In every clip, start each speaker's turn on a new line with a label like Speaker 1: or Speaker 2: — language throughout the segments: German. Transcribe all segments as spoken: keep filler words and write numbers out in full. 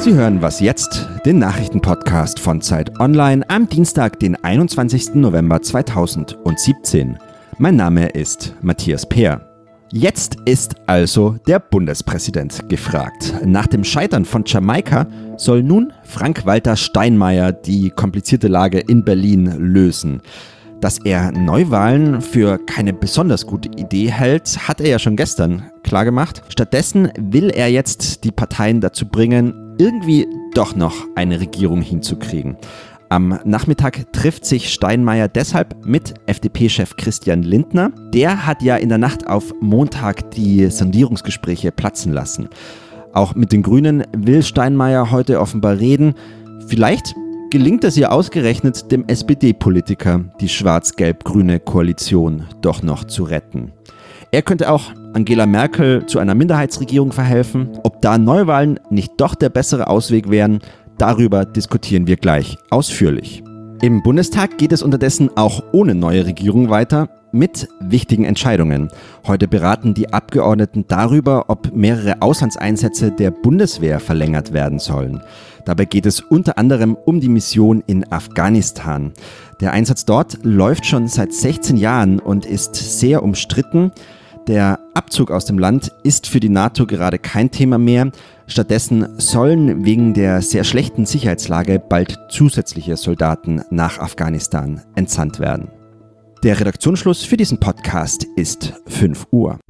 Speaker 1: Sie hören Was jetzt?, den Nachrichtenpodcast von Zeit Online am Dienstag, den einundzwanzigsten November zweitausendsiebzehn. Mein Name ist Matthias Peer. Jetzt ist also der Bundespräsident gefragt. Nach dem Scheitern von Jamaika soll nun Frank-Walter Steinmeier die komplizierte Lage in Berlin lösen. Dass er Neuwahlen für keine besonders gute Idee hält, hat er ja schon gestern klargemacht. Stattdessen will er jetzt die Parteien dazu bringen, irgendwie doch noch eine Regierung hinzukriegen. Am Nachmittag trifft sich Steinmeier deshalb mit F D P-Chef Christian Lindner. Der hat ja in der Nacht auf Montag die Sondierungsgespräche platzen lassen. Auch mit den Grünen will Steinmeier heute offenbar reden. Vielleicht gelingt es ihr ausgerechnet dem S P D-Politiker, die schwarz-gelb-grüne Koalition doch noch zu retten. Er könnte auch Angela Merkel zu einer Minderheitsregierung verhelfen. Ob da Neuwahlen nicht doch der bessere Ausweg wären, darüber diskutieren wir gleich ausführlich. Im Bundestag geht es unterdessen auch ohne neue Regierung weiter mit wichtigen Entscheidungen. Heute beraten die Abgeordneten darüber, ob mehrere Auslandseinsätze der Bundeswehr verlängert werden sollen. Dabei geht es unter anderem um die Mission in Afghanistan. Der Einsatz dort läuft schon seit sechzehn Jahren und ist sehr umstritten. Der Abzug aus dem Land ist für die NATO gerade kein Thema mehr. Stattdessen sollen wegen der sehr schlechten Sicherheitslage bald zusätzliche Soldaten nach Afghanistan entsandt werden. Der Redaktionsschluss für diesen Podcast ist fünf Uhr.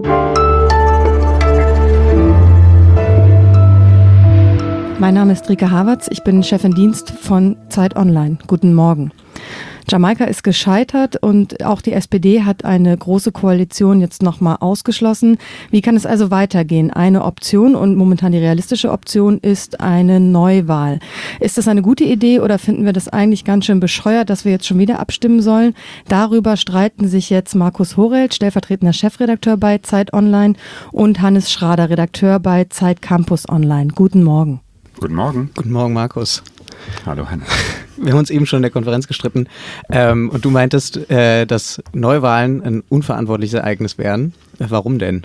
Speaker 2: Mein Name ist Rike Havertz, ich bin Chefin Dienst von Zeit Online. Guten Morgen. Jamaika ist gescheitert und auch die S P D hat eine große Koalition jetzt nochmal ausgeschlossen. Wie kann es also weitergehen? Eine Option und momentan die realistische Option ist eine Neuwahl. Ist das eine gute Idee oder finden wir das eigentlich ganz schön bescheuert, dass wir jetzt schon wieder abstimmen sollen? Darüber streiten sich jetzt Markus Horelt, stellvertretender Chefredakteur bei Zeit Online, und Hannes Schrader, Redakteur bei Zeit Campus Online. Guten Morgen.
Speaker 3: Guten Morgen.
Speaker 4: Guten Morgen, Markus.
Speaker 3: Hallo, Hannes.
Speaker 4: Wir haben uns eben schon in der Konferenz gestritten ähm, und du meintest, äh, dass Neuwahlen ein unverantwortliches Ereignis wären. Äh, warum denn?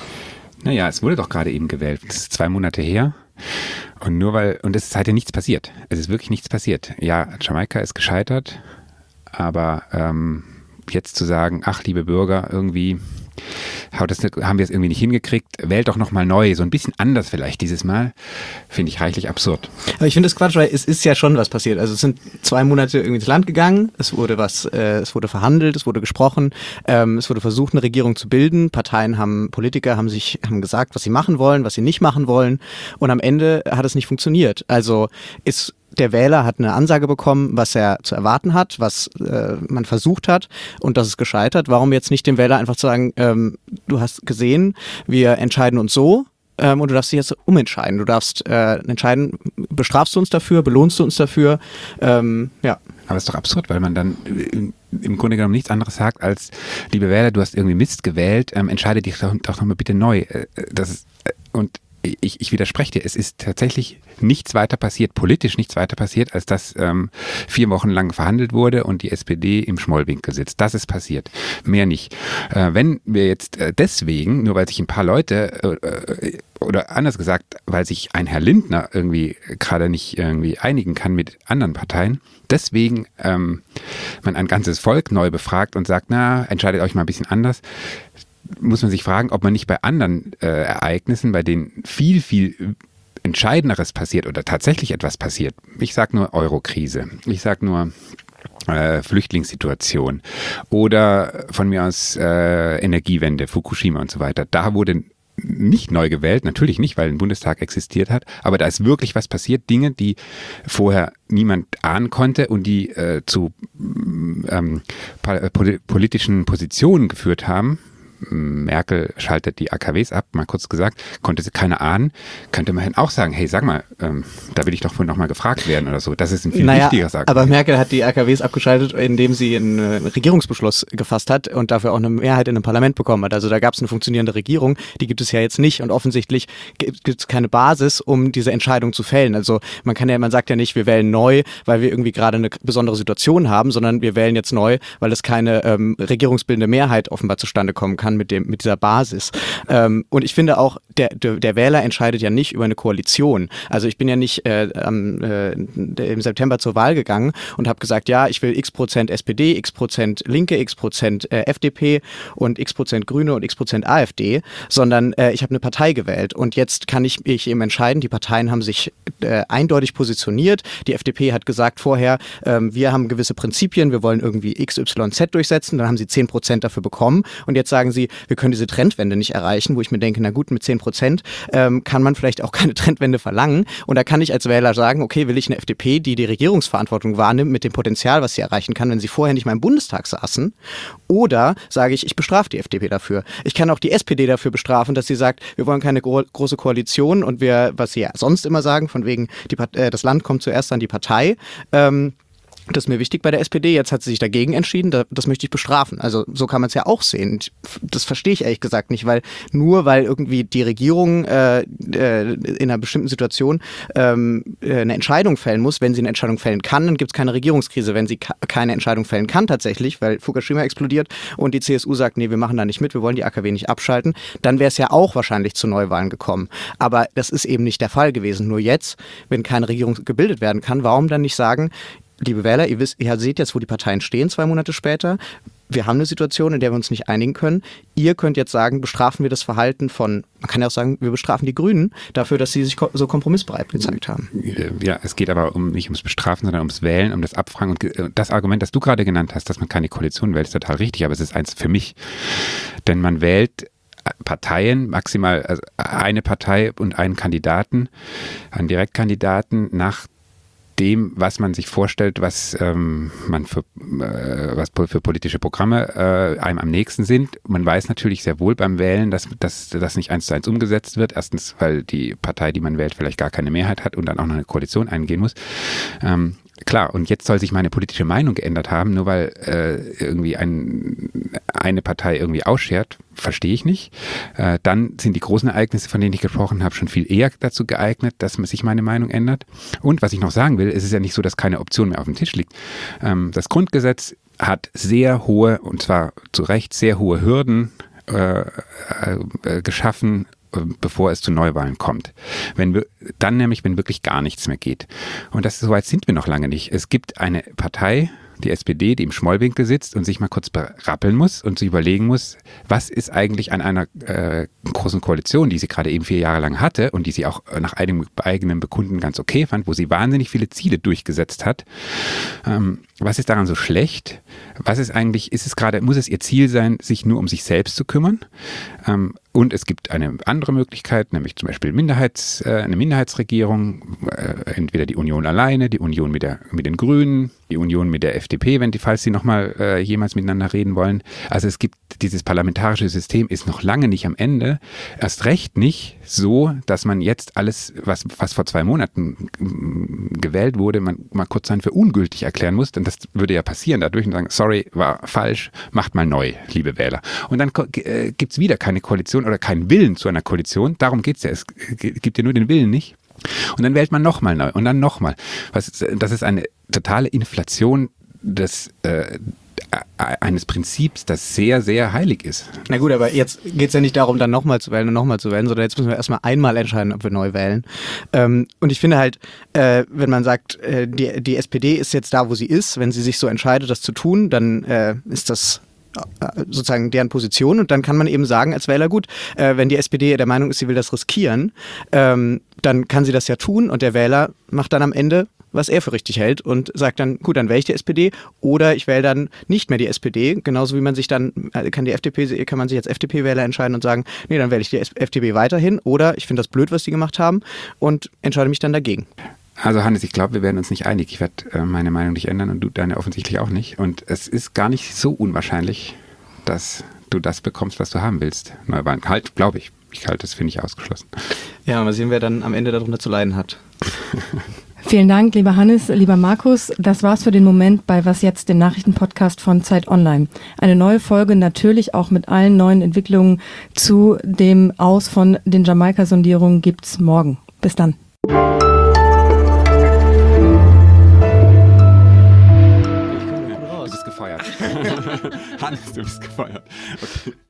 Speaker 3: Naja, es wurde doch gerade eben gewählt. Es ist zwei Monate her. Und nur weil, und es ist halt ja nichts passiert. Es ist wirklich nichts passiert. Ja, Jamaika ist gescheitert, aber ähm, jetzt zu sagen, ach, liebe Bürger, irgendwie das haben wir es irgendwie nicht hingekriegt, wählt doch nochmal neu, so ein bisschen anders vielleicht dieses Mal, finde ich reichlich absurd.
Speaker 4: Aber ich finde das Quatsch, weil es ist ja schon was passiert. Also es sind zwei Monate irgendwie ins Land gegangen, es wurde was, äh, es wurde verhandelt, es wurde gesprochen, ähm, es wurde versucht, eine Regierung zu bilden. Parteien haben, Politiker haben sich, haben gesagt, was sie machen wollen, was sie nicht machen wollen, und am Ende hat es nicht funktioniert. Also ist der Wähler hat eine Ansage bekommen, was er zu erwarten hat, was äh, man versucht hat, und das ist gescheitert. Warum jetzt nicht dem Wähler einfach zu sagen, ähm, du hast gesehen, wir entscheiden uns so ähm, und du darfst dich jetzt umentscheiden. Du darfst äh, entscheiden, bestrafst du uns dafür, belohnst du uns dafür, ähm, ja.
Speaker 3: Aber es ist doch absurd, weil man dann im Grunde genommen nichts anderes sagt als, liebe Wähler, du hast irgendwie Mist gewählt, ähm, entscheide dich doch, doch nochmal bitte neu. Das ist, und Ich, ich widerspreche dir, es ist tatsächlich nichts weiter passiert, politisch nichts weiter passiert, als dass ähm, vier Wochen lang verhandelt wurde und die S P D im Schmollwinkel sitzt. Das ist passiert, mehr nicht. Äh, wenn wir jetzt äh, deswegen, nur weil sich ein paar Leute, äh, oder anders gesagt, weil sich ein Herr Lindner irgendwie gerade nicht irgendwie einigen kann mit anderen Parteien, deswegen ähm, man ein ganzes Volk neu befragt und sagt, na, entscheidet euch mal ein bisschen anders, muss man sich fragen, ob man nicht bei anderen äh, Ereignissen, bei denen viel, viel Entscheidenderes passiert oder tatsächlich etwas passiert. Ich sage nur Eurokrise, ich sage nur äh, Flüchtlingssituation oder von mir aus äh, Energiewende, Fukushima und so weiter. Da wurde nicht neu gewählt, natürlich nicht, weil ein Bundestag existiert hat, aber da ist wirklich was passiert, Dinge, die vorher niemand ahnen konnte und die äh, zu ähm, politischen Positionen geführt haben. Merkel schaltet die A K Ws ab, mal kurz gesagt, konnte sie keiner ahnen, könnte man auch sagen, hey, sag mal, ähm, da will ich doch wohl nochmal gefragt werden oder so. Das ist ein viel
Speaker 4: naja,
Speaker 3: wichtiger Sache.
Speaker 4: Aber Merkel hat die A K Ws abgeschaltet, indem sie einen Regierungsbeschluss gefasst hat und dafür auch eine Mehrheit in einem Parlament bekommen hat. Also da gab es eine funktionierende Regierung, die gibt es ja jetzt nicht, und offensichtlich gibt es keine Basis, um diese Entscheidung zu fällen. Also man kann ja, man sagt ja nicht, wir wählen neu, weil wir irgendwie gerade eine besondere Situation haben, sondern wir wählen jetzt neu, weil es keine ähm, regierungsbildende Mehrheit offenbar zustande kommen kann. kann mit dem mit dieser Basis. Ähm, und ich finde auch, der, der, der Wähler entscheidet ja nicht über eine Koalition. Also ich bin ja nicht äh, am, äh, im September zur Wahl gegangen und habe gesagt, ja, ich will x Prozent S P D, x Prozent Linke, x Prozent äh, F D P und x Prozent Grüne und x Prozent AfD, sondern äh, ich habe eine Partei gewählt. Und jetzt kann ich mich eben entscheiden, die Parteien haben sich äh, eindeutig positioniert. Die F D P hat gesagt vorher, ähm, wir haben gewisse Prinzipien, wir wollen irgendwie X Y Z durchsetzen, dann haben sie zehn Prozent dafür bekommen und jetzt sagen sie, wir können diese Trendwende nicht erreichen, wo ich mir denke, na gut, mit zehn Prozent ähm, kann man vielleicht auch keine Trendwende verlangen und da kann ich als Wähler sagen, okay, will ich eine F D P, die die Regierungsverantwortung wahrnimmt mit dem Potenzial, was sie erreichen kann, wenn sie vorher nicht mal im Bundestag saßen, oder sage ich, ich bestrafe die F D P dafür. Ich kann auch die S P D dafür bestrafen, dass sie sagt, wir wollen keine gro- große Koalition und wir, was sie ja sonst immer sagen, von wegen, die, äh, das Land kommt zuerst an die Partei, ähm, das ist mir wichtig bei der S P D. Jetzt hat sie sich dagegen entschieden. Das möchte ich bestrafen. Also so kann man es ja auch sehen. Das verstehe ich ehrlich gesagt nicht, weil nur weil irgendwie die Regierung äh, äh, in einer bestimmten Situation ähm, eine Entscheidung fällen muss, wenn sie eine Entscheidung fällen kann, dann gibt es keine Regierungskrise. Wenn sie ka- keine Entscheidung fällen kann tatsächlich, weil Fukushima explodiert und die C S U sagt, nee, wir machen da nicht mit, wir wollen die A K W nicht abschalten, dann wäre es ja auch wahrscheinlich zu Neuwahlen gekommen. Aber das ist eben nicht der Fall gewesen. Nur jetzt, wenn keine Regierung gebildet werden kann, warum dann nicht sagen, liebe Wähler, ihr, wisst, ihr seht jetzt, wo die Parteien stehen, zwei Monate später. Wir haben eine Situation, in der wir uns nicht einigen können. Ihr könnt jetzt sagen, bestrafen wir das Verhalten von, man kann ja auch sagen, wir bestrafen die Grünen dafür, dass sie sich so kompromissbereit gezeigt haben.
Speaker 3: Ja, es geht aber um, nicht ums Bestrafen, sondern ums Wählen, um das Abfragen. Und das Argument, das du gerade genannt hast, dass man keine Koalition wählt, ist total richtig, aber es ist eins für mich. Denn man wählt Parteien, maximal also eine Partei und einen Kandidaten, einen Direktkandidaten nach dem, was man sich vorstellt, was ähm, man für, äh, was für politische Programme äh, einem am nächsten sind. Man weiß natürlich sehr wohl beim Wählen, dass das nicht eins zu eins umgesetzt wird. Erstens, weil die Partei, die man wählt, vielleicht gar keine Mehrheit hat und dann auch noch eine Koalition eingehen muss. Ähm, Klar, und jetzt soll sich meine politische Meinung geändert haben, nur weil äh, irgendwie ein, eine Partei irgendwie ausschert, verstehe ich nicht. Äh, dann sind die großen Ereignisse, von denen ich gesprochen habe, schon viel eher dazu geeignet, dass sich meine Meinung ändert. Und was ich noch sagen will, es ist ja nicht so, dass keine Option mehr auf dem Tisch liegt. Ähm, das Grundgesetz hat sehr hohe, und zwar zu Recht sehr hohe Hürden äh, äh, geschaffen, bevor es zu Neuwahlen kommt. Wenn wir, dann nämlich, wenn wirklich gar nichts mehr geht. Und das, so weit sind wir noch lange nicht. Es gibt eine Partei, die S P D, die im Schmollwinkel sitzt und sich mal kurz berappeln muss und sich überlegen muss, was ist eigentlich an einer äh, großen Koalition, die sie gerade eben vier Jahre lang hatte und die sie auch nach eigenem, eigenem Bekunden ganz okay fand, wo sie wahnsinnig viele Ziele durchgesetzt hat. Ähm, was ist daran so schlecht? Was ist eigentlich, ist es gerade, muss es ihr Ziel sein, sich nur um sich selbst zu kümmern? Ähm, und es gibt eine andere Möglichkeit, nämlich zum Beispiel Minderheits, äh, eine Minderheitsregierung, äh, entweder die Union alleine, die Union mit, der, mit den Grünen, die Union mit der F D P, wenn die, falls sie nochmal äh, jemals miteinander reden wollen. Also es gibt, dieses parlamentarische System ist noch lange nicht am Ende. Erst recht nicht so, dass man jetzt alles, was, was vor zwei Monaten gewählt wurde, man mal kurz für ungültig erklären muss. Denn das würde ja passieren dadurch und sagen, sorry, war falsch, macht mal neu, liebe Wähler. Und dann äh, gibt es wieder keine Koalition oder keinen Willen zu einer Koalition. Darum geht es ja. Es gibt ja nur den Willen nicht. Und dann wählt man nochmal neu und dann nochmal. Das ist eine totale Inflation des, äh, eines Prinzips, das sehr, sehr heilig ist.
Speaker 4: Na gut, aber jetzt geht es ja nicht darum, dann nochmal zu wählen und nochmal zu wählen, sondern jetzt müssen wir erstmal einmal entscheiden, ob wir neu wählen. Ähm, und ich finde halt, äh, wenn man sagt, äh, die, die S P D ist jetzt da, wo sie ist, wenn sie sich so entscheidet, das zu tun, dann äh, ist das sozusagen deren Position und dann kann man eben sagen als Wähler, gut, äh, wenn die S P D der Meinung ist, sie will das riskieren, ähm, dann kann sie das ja tun und der Wähler macht dann am Ende, was er für richtig hält und sagt dann, gut, dann wähle ich die S P D oder ich wähle dann nicht mehr die S P D, genauso wie man sich dann, kann die F D P, kann man sich als F D P-Wähler entscheiden und sagen, nee, dann wähle ich die F D P weiterhin oder ich finde das blöd, was die gemacht haben und entscheide mich dann dagegen.
Speaker 3: Also Hannes, ich glaube, wir werden uns nicht einig. Ich werde äh, meine Meinung nicht ändern und du deine offensichtlich auch nicht. Und es ist gar nicht so unwahrscheinlich, dass du das bekommst, was du haben willst. Neuwahlen. Halt, glaube ich. Ich halte das für nicht ausgeschlossen.
Speaker 4: Ja, mal sehen, wer dann am Ende darunter zu leiden hat.
Speaker 2: Vielen Dank, lieber Hannes, lieber Markus. Das war's für den Moment bei Was jetzt, dem Nachrichtenpodcast von Zeit Online. Eine neue Folge natürlich auch mit allen neuen Entwicklungen zu dem Aus von den Jamaika-Sondierungen gibt's morgen. Bis dann.
Speaker 3: Gefeuert. Hannes, du bist gefeuert. Okay.